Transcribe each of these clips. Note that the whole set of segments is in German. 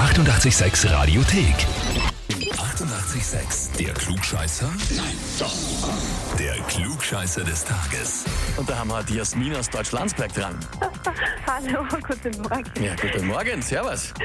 886 Radiothek. 88,6. Der Klugscheißer? Nein, doch. Der Klugscheißer des Tages. Und da haben wir die Jasmin aus Deutschlandsberg dran. Hallo, guten Morgen. Ja, guten Morgen, servus.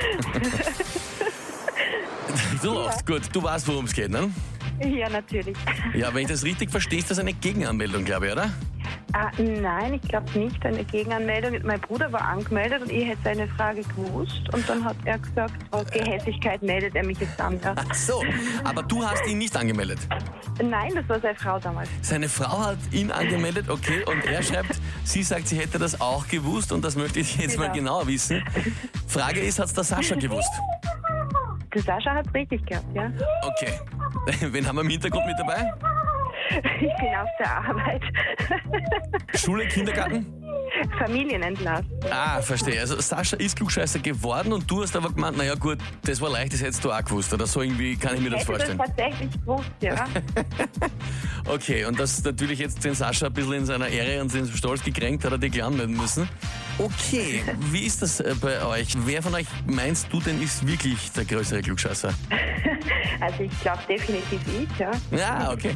Du lachst, gut, du weißt, worum es geht, ne? Ja, natürlich. Ja, wenn ich das richtig verstehe, ist das eine Gegenanmeldung, glaube ich, oder? Nein, ich glaube nicht eine Gegenanmeldung. Mein Bruder war angemeldet und ich hätte seine Frage gewusst. Und dann hat er gesagt, aus Gehässigkeit meldet er mich jetzt an. Ja. Ach so, aber du hast ihn nicht angemeldet. Nein, das war seine Frau damals. Seine Frau hat ihn angemeldet, okay, und er schreibt, sie sagt, sie hätte das auch gewusst und das möchte ich jetzt mal genauer wissen. Frage ist, hat es der Sascha gewusst? Der Sascha hat es richtig gehabt, ja. Okay. Wen haben wir im Hintergrund mit dabei? Ich bin auf der Arbeit. Schule, Kindergarten? Familienentlass. Verstehe. Also Sascha ist Klugscheißer geworden und du hast aber gemeint, naja gut, das war leicht, das hättest du auch gewusst. Oder so irgendwie kann ich mir das vorstellen. Ich hätte das tatsächlich gewusst, ja. Okay, und das natürlich jetzt den Sascha ein bisschen in seiner Ehre und seinem Stolz gekränkt, hat er dich gleich anmelden müssen. Okay, wie ist das bei euch? Wer von euch meinst du denn ist wirklich der größere Klugscheißer? Also ich glaube definitiv ich, ja. Ja, okay.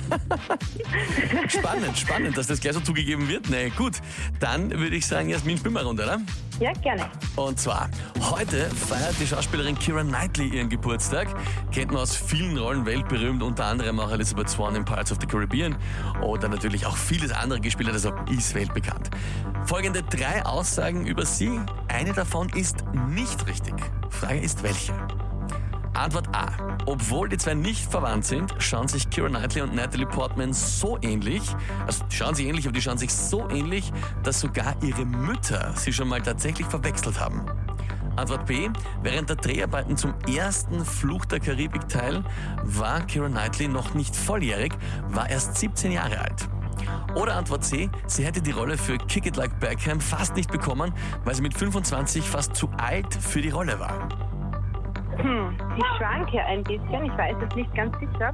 Spannend, dass das gleich so zugegeben wird. Nee, gut. Dann würde ich sagen, Jasmin, spielen wir eine Runde, oder? Ja, gerne. Und zwar, heute feiert die Schauspielerin Keira Knightley ihren Geburtstag. Kennt man aus vielen Rollen weltberühmt, unter anderem auch Elizabeth Swann in Pirates of the Caribbean oder natürlich auch vieles andere gespielt, also ist weltbekannt. Folgende 3 Aussagen über sie, eine davon ist nicht richtig. Frage ist, welche? Antwort A. Obwohl die zwei nicht verwandt sind, schauen sich Keira Knightley und Natalie Portman so ähnlich, also die schauen sich ähnlich, aber die schauen sich so ähnlich, dass sogar ihre Mütter sie schon mal tatsächlich verwechselt haben. Antwort B. Während der Dreharbeiten zum ersten Fluch der Karibik-Teil war Keira Knightley noch nicht volljährig, war erst 17 Jahre alt. Oder Antwort C. Sie hätte die Rolle für Kick It Like Beckham fast nicht bekommen, weil sie mit 25 fast zu alt für die Rolle war. Ich schwanke ein bisschen, ich weiß es nicht ganz sicher.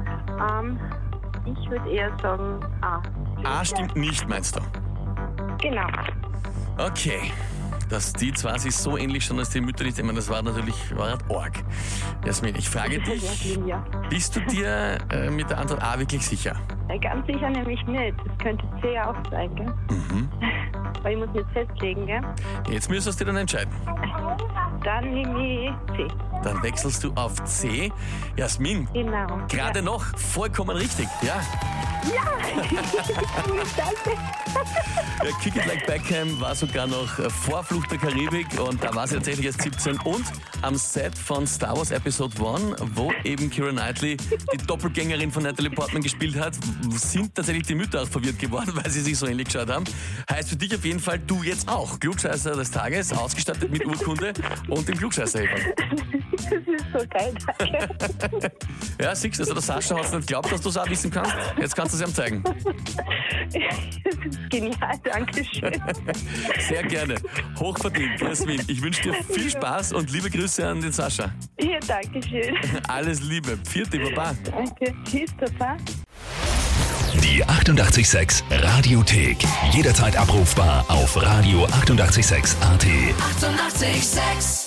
Ich würde eher sagen A. A stimmt nicht, meinst du? Genau. Okay. Dass die zwei sich so ähnlich schon als die Mütter nicht, ich meine, das war natürlich arg. Jasmin, ich frage dich, bist du dir mit der Antwort A wirklich sicher? Ganz sicher nämlich nicht. Das könnte C auch sein, gell? Weil ich muss mich jetzt festlegen, gell? Jetzt müsstest du dann entscheiden. Dann nehme ich C. Dann wechselst du auf C. Jasmin, Genau. gerade noch vollkommen richtig, ja? Ja! Danke. Ja, Kick It Like Beckham war sogar noch vor Fluch der Karibik und da war sie tatsächlich erst 17 und am Set von Star Wars Episode 1, wo eben Keira Knightley die Doppelgängerin von Natalie Portman gespielt hat, sind tatsächlich die Mütter auch verwirrt geworden, weil sie sich so ähnlich geschaut haben. Heißt für dich auf jeden Fall, du jetzt auch. Klugscheißer des Tages, ausgestattet mit Urkunde und dem Klugscheißerheber. Das ist so geil, danke. Ja, siehst du, also der Sascha hat es nicht geglaubt, dass du es auch wissen kannst. Jetzt kannst du es ihm zeigen. Das ist genial, danke schön. Sehr gerne. Hochverdient, Jasmin. Ich wünsche dir viel Spaß und liebe Grüße an den Sascha. Ja, danke schön. Alles Liebe. Pfiat, Baba. Danke. Tschüss, Papa. Die 88,6 Radiothek. Jederzeit abrufbar auf radio886.at. 88,6. Eighty-eight, sex.